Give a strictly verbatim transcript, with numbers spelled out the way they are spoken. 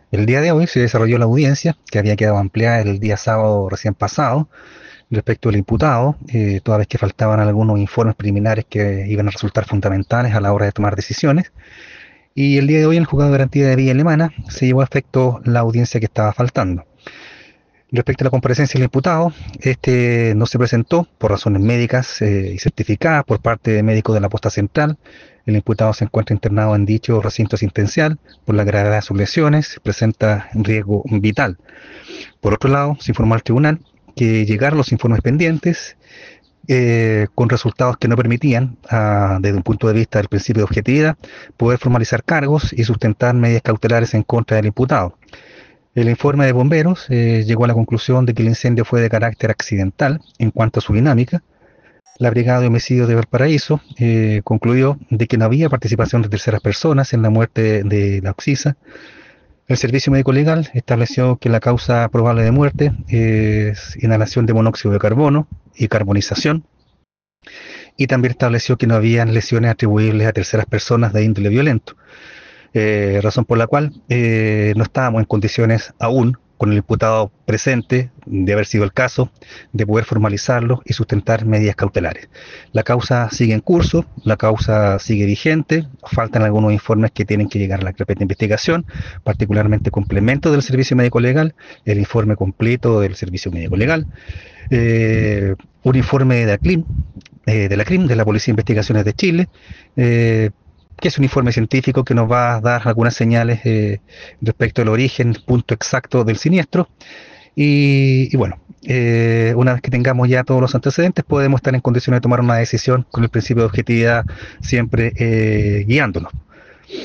El día de hoy se desarrolló la audiencia que había quedado ampliada el día sábado recién pasado respecto al imputado, eh, toda vez que faltaban algunos informes preliminares que iban a resultar fundamentales a la hora de tomar decisiones. Y el día de hoy en el juzgado de garantía de Villa Alemana se llevó a efecto la audiencia que estaba faltando. Respecto a la comparecencia del imputado, este no se presentó por razones médicas eh, y certificadas por parte de médicos de la posta central. El imputado se encuentra internado en dicho recinto asistencial por la gravedad de sus lesiones, presenta riesgo vital. Por otro lado, se informó al tribunal que llegaron los informes pendientes eh, con resultados que no permitían, ah, desde un punto de vista del principio de objetividad, poder formalizar cargos y sustentar medidas cautelares en contra del imputado. El informe de bomberos eh, llegó a la conclusión de que el incendio fue de carácter accidental en cuanto a su dinámica. La Brigada de Homicidios de Valparaíso eh, concluyó de que no había participación de terceras personas en la muerte de la oxisa. El Servicio Médico Legal estableció que la causa probable de muerte es inhalación de monóxido de carbono y carbonización, y también estableció que no habían lesiones atribuibles a terceras personas de índole violento, eh, razón por la cual eh, no estábamos en condiciones aún, con el imputado presente, de haber sido el caso, de poder formalizarlo y sustentar medidas cautelares. La causa sigue en curso, la causa sigue vigente, faltan algunos informes que tienen que llegar a la carpeta de investigación, particularmente complementos del Servicio Médico Legal, el informe completo del Servicio Médico Legal, eh, un informe de la C L I M, eh, de la C R I M, de la Policía de Investigaciones de Chile, eh, que es un informe científico que nos va a dar algunas señales eh, respecto al origen, punto exacto del siniestro. Y, y bueno, eh, una vez que tengamos ya todos los antecedentes, podemos estar en condiciones de tomar una decisión con el principio de objetividad siempre eh, guiándonos.